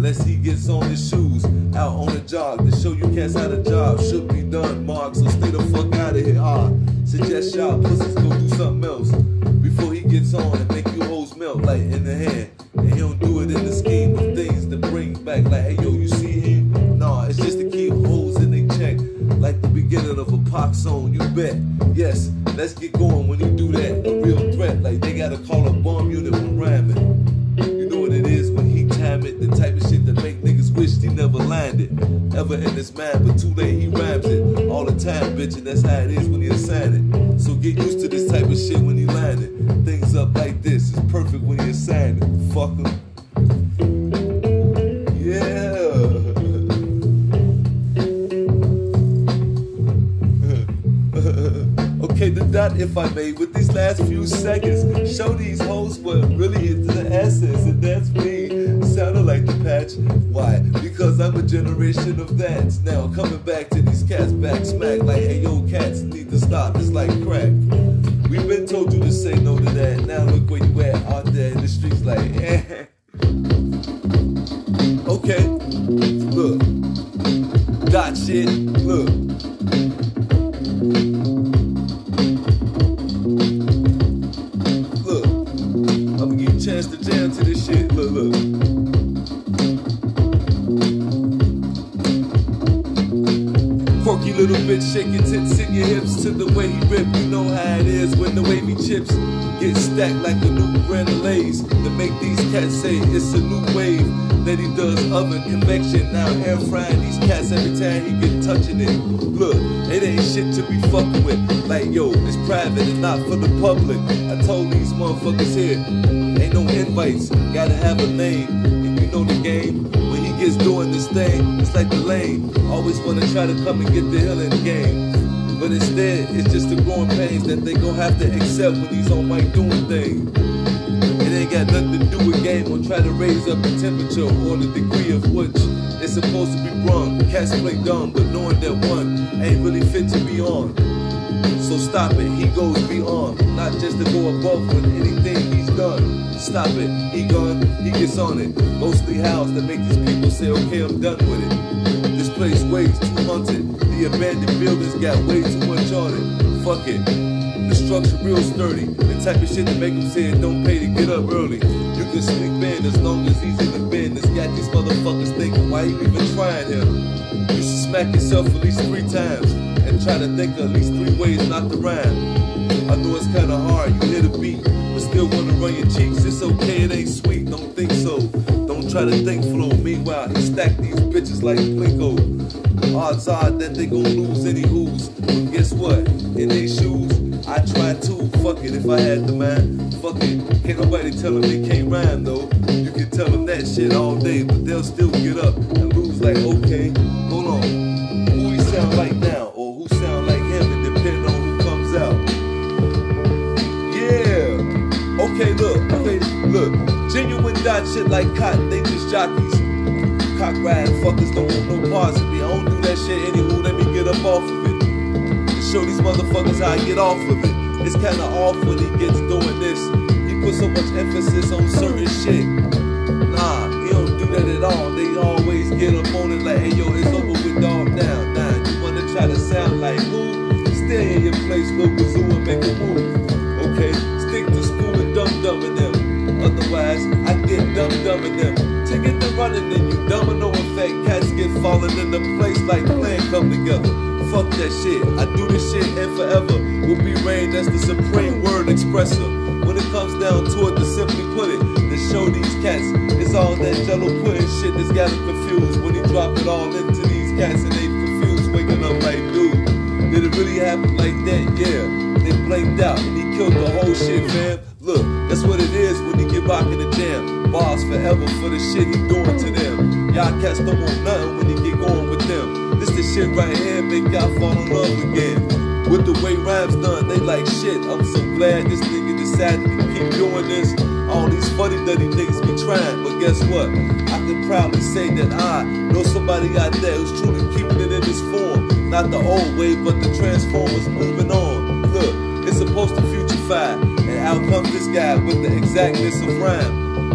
Speaker 1: unless he gets on his shoes, out on a jog to show you cats how the job should be done, Mark. So stay the fuck out of here. Ah, suggest y'all pussies go do something else before he gets on and make you hoes melt like in the hand. And he don't do it in the scheme of things to bring back. Like, hey yo, you see him? Nah, it's just to keep hoes in they check, like the beginning of a pop song. You bet. Yes, let's get going when you do that. A real threat, like they gotta call a bomb unit when rhyming. You know what it is when he time it, the type of shit that make niggas wish he never landed ever in his mind, but too late he rhymes it all the time, bitch, and that's how it is when he assign it. So get used to this type of shit when he land it. Things up like this is perfect when he assign it. Fuck him. Yeah. Okay, the dot, if I may, with these last few seconds, show these hoes what really is the essence, and that's me. Sounded like the patch. Why? Because I'm a generation of that. Now coming back to these cats, back smack like, hey yo, cats need to stop. It's like crack. We've been told you to say no to that. Now look where you at out there in the streets, like, eh. Okay, look, dot shit, look. Chance to jam to this shit, look, look. Quirky little bitch shaking tits in your hips to the way he rip. You know how it is when the wavy chips get stacked like a new brand of Lay's. To make these cats say it's a new wave that he does oven convection. Now air frying these cats every time he get touching it. Look, it ain't shit to be fucking with. Like yo, it's private and not for the public. I told these motherfuckers here, ain't no invites, gotta have a name. And you know the game, when he gets doing this thing, it's like the lane. Always wanna try to come and get the hill in the game. But instead, it's just the growing pains that they gon' have to accept when he's on mic doing things. It ain't got nothing to do with game or try to raise up the temperature or the degree of which it's supposed to be brung. Cats play dumb, but knowing that one ain't really fit to be on. So stop it, he goes beyond, not just to go above with anything he's done. Stop it, he gone, he gets on it. Ghostly house that make these people say, okay, I'm done with it. This place way too haunted. The abandoned buildings got way too much on it. Fuck it, the structure real sturdy. The type of shit that make them say it don't pay to get up early. You can sleep in as long as he's in the bin. It's got these motherfuckers thinking, why you even trying him? You should smack yourself at least three times and try to think of at least three ways not to rhyme. I know it's kinda hard, you hear the beat, but still wanna run your cheeks. It's okay, it ain't sweet, don't think so. Don't try to think flow. Meanwhile, he stack these bitches like Plinko. Odds are that they gon' lose any who's. But guess what? In they shoes, I try too. Fuck it, if I had the mind. Fuck it, can't nobody tell them they can't rhyme though. You can tell them that shit all day, but they'll still get up and lose like, okay, hold on. Who he sound like now, or who sound like him, it depends on who comes out. Yeah, okay, look, okay, look. Genuine dot shit like cotton, they just jockeys. Cock riding fuckers don't want no parts of me. I don't do that shit anywho, let me get up off of it. And show these motherfuckers how I get off of it. It's kinda off when he gets doing this. He puts so much emphasis on certain shit. Nah, he don't do that at all. They always get up on it like, hey yo, it's over with, dog, down, down. You wanna try to sound like who? Stay in your place, go kazoo and make a move. Okay, stick to school and dum-dumming them. Otherwise, I get dum-dumming them. To get the running in you, domino effect. Cats get falling into place like plan come together. Fuck that shit, I do this shit and forever will be reigned as the supreme word expressor. When it comes down to it, to simply put it, to show these cats, it's all that jello pudding shit that's got them confused. When he drop it all into these cats and they confused, waking up like, dude, did it really happen like that? Yeah, they blanked out and he killed the whole shit, fam. Look, that's what it is when you get back in the jam. Bars forever for the shit he doing to them. Y'all cats don't want nothing when you get going with them. This the shit right here make y'all fall in love again. With the way rhymes done, they like shit. I'm so glad this nigga decided to keep doing this. All these funny dirty niggas be trying, but guess what? I can proudly say that I know somebody out there who's truly keeping it in this form. Not the old way, but the Transformers moving on. Look, it's supposed to futurify. And out comes this guy with the exactness of rhyme.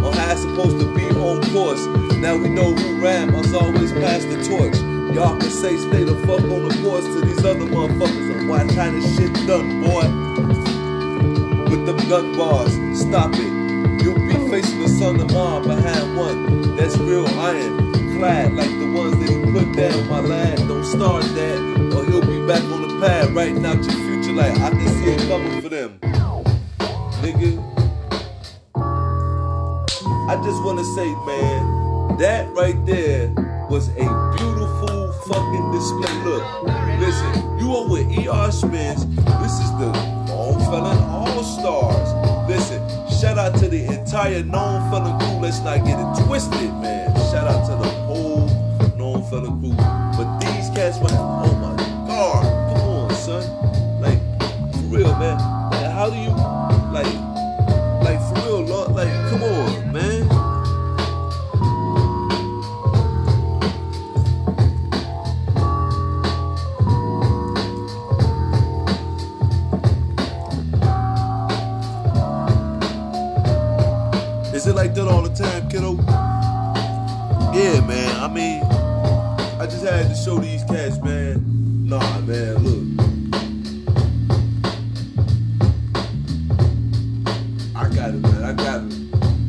Speaker 1: on how it's supposed to be on course. Now we know who ran, must always pass the torch. Y'all can say stay the fuck on the course to these other motherfuckers and watch how this shit done, boy. With them gun bars, stop it. You'll be facing the son of mom behind one that's real iron, clad like the ones that he put down. My lad, don't start that, or he'll be back on the pad writing out your future like I can see it coming for them. Nigga, I just wanna say, man, that right there was a beautiful fucking display. Look, listen, you are with E R Spins. This is the Known Felon All-Stars. Listen, shout out to the entire Known Felon crew. Let's not get it twisted, man. Shout out to the whole Known Felon crew. But these cats went, oh my God, come on, son. Like, for real, man. Like, how do you, like, like for real, Lord, like, come on, man. Is it like that all the time, kiddo? Yeah, man. I mean, I just had to show these cats, man. Nah, man, look. I got it, man. I got it.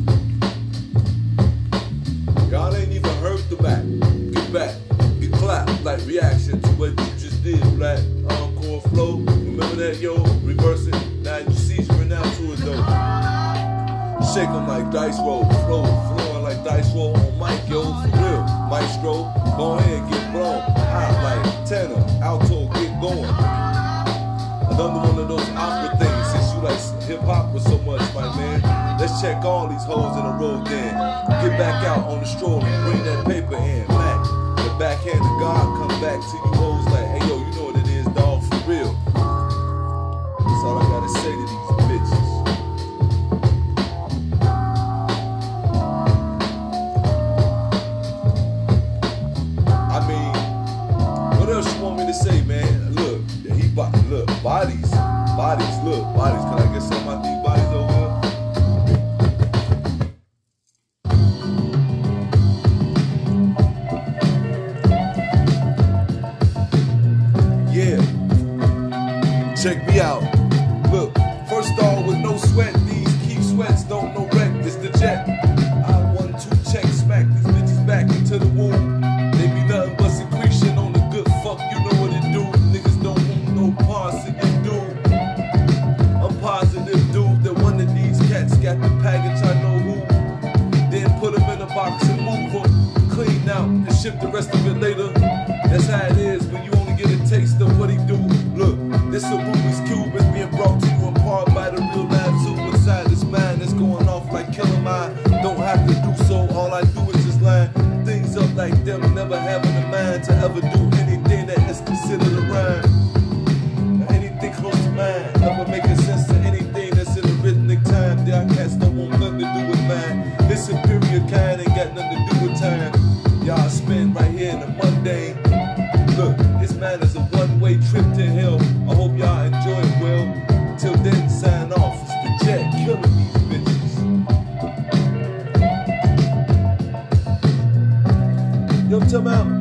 Speaker 1: Y'all ain't even heard the back. Get back. Get clapped like reaction to what you just did. Black encore flow. Remember that, yo? Reverse it. Now you seasoning out to it, though. Shake them like dice roll, flow, flowing like dice roll on mic, yo, for real. Maestro, go ahead, get blown. Hot like tenor, alto, get going. Another one of those opera things, since you like hip hop with so much, my man. Let's check all these hoes in a row then. Get back out on the stroll and bring that paper in. Mac, the backhand of God come back to you hoes like, hey yo, you know what it is, dog, for real. That's all I gotta say to these bitches. Say, man, look, he look, bodies, bodies, look, bodies. Can I get some of these bodies over here? Yeah. Check me out. Look, first off, with no sweat, these keep sweats, don't no wreck. This the jet. I one, two, check, smack these bitches back into the womb. They be nothing but secretion on the good fuck, you know what it do. Niggas don't want no parts in your dude. I'm positive, dude, that one of these cats got the package, I know who. Then put them in a box and move them, clean out and ship the rest of it later. That's how it is when you only get a taste of what he do. Look, this a Rubik's Cube is being brought to you in part by the real live zoo inside this mind that's going off like Killer Mine. Don't have to do so, all I do is just line things up like them, never having a mind to ever do anything that is considered a rhyme. Or anything close to mine, never making sense to anything that's in a rhythmic time. Their cats don't want nothing to do with mine. This superior kind ain't got nothing to do with time. Y'all spend right here in the mundane. Look, this man is a one-way trip to hell. I hope y'all enjoy it well. Till then, sign off. It's the Jet killing these bitches. You know what I'm talking about?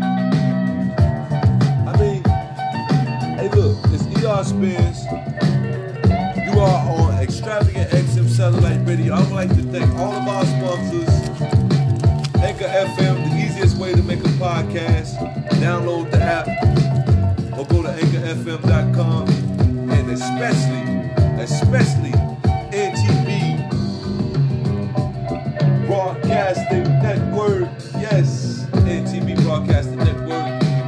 Speaker 1: I mean, hey look, it's E R Spins. You are on Extravagant X M Satellite Radio. I would like to thank all of our sponsors. Anchor F M, the easiest way to make a podcast. Download the app or go to anchor f m dot com. And especially, especially N T B Broadcasting Network. Yes, N T B Broadcasting Network.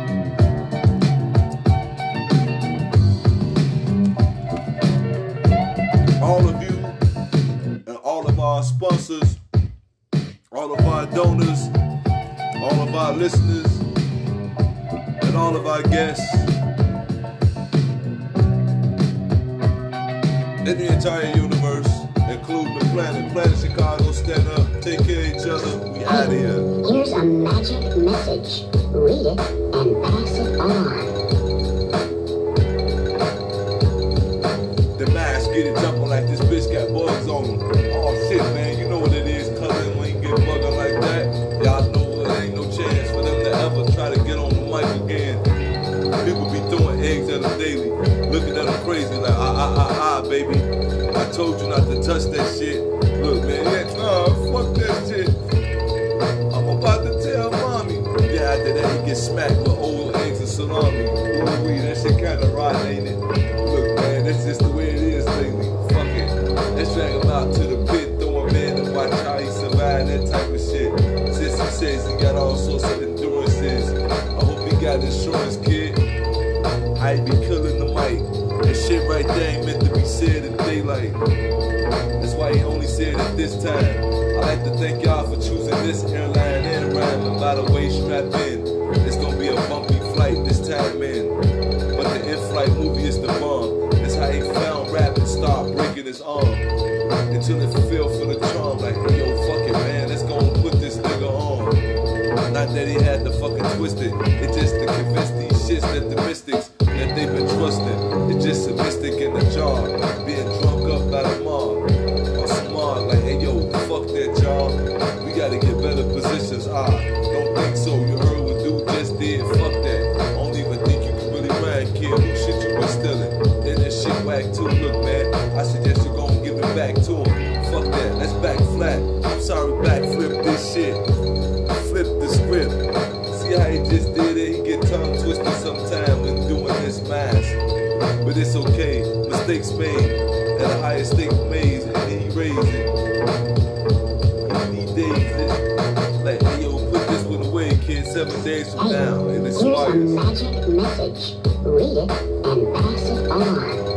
Speaker 1: All of you and all of our sponsors, all of our donors, all of our listeners, and all of our guests, in the entire universe, including the planet, Planet Chicago, stand up, take care of each other, we out of here.
Speaker 9: Here's a magic message. Read it and pass it on.
Speaker 1: The mask get it jumping like this bitch got bugs on them. Oh shit, man, you know what it is, cousin. like, that's why he only said it this time. I like to thank y'all for choosing this airline and rhyme. A lot of weight strapped in. It's gonna be a bumpy flight this time, man. But the in-flight movie is the bomb. That's how he found rap and started breaking his arm. Until it fell for the charm. Like, hey, yo, fuck it, man. Let's go and put this nigga on. Not that he had to fucking twist it. It's just to convince these shits that the mystics that they've been trusting. It's just a mystic in the jar. Being drunk up by the mob. Or smart, like, hey, yo, fuck that, y'all. We gotta get better positions. Ah, don't think so. You heard what dude just did. Fuck that. I don't even think you can really rhyme, kid. Who shit you was stealing? Then that shit whack too. Look, man, I suggest you go and give it back to him. Fuck that. Let's back flat. I'm sorry, backflip this shit. Flip the script. See how he just did it? He get tongue twisted sometime when doing this mask. But it's okay. Mistakes made. At a higher stake maze. And then he raised it. And he dazed it. Like, hey, yo, put this one away, kid. Seven days from now. And it's
Speaker 9: Here's a
Speaker 1: wires.
Speaker 9: magic message. Read it and pass it on.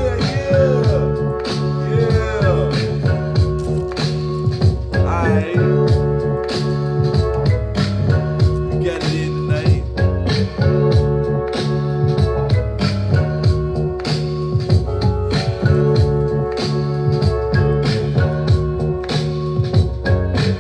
Speaker 1: Bye.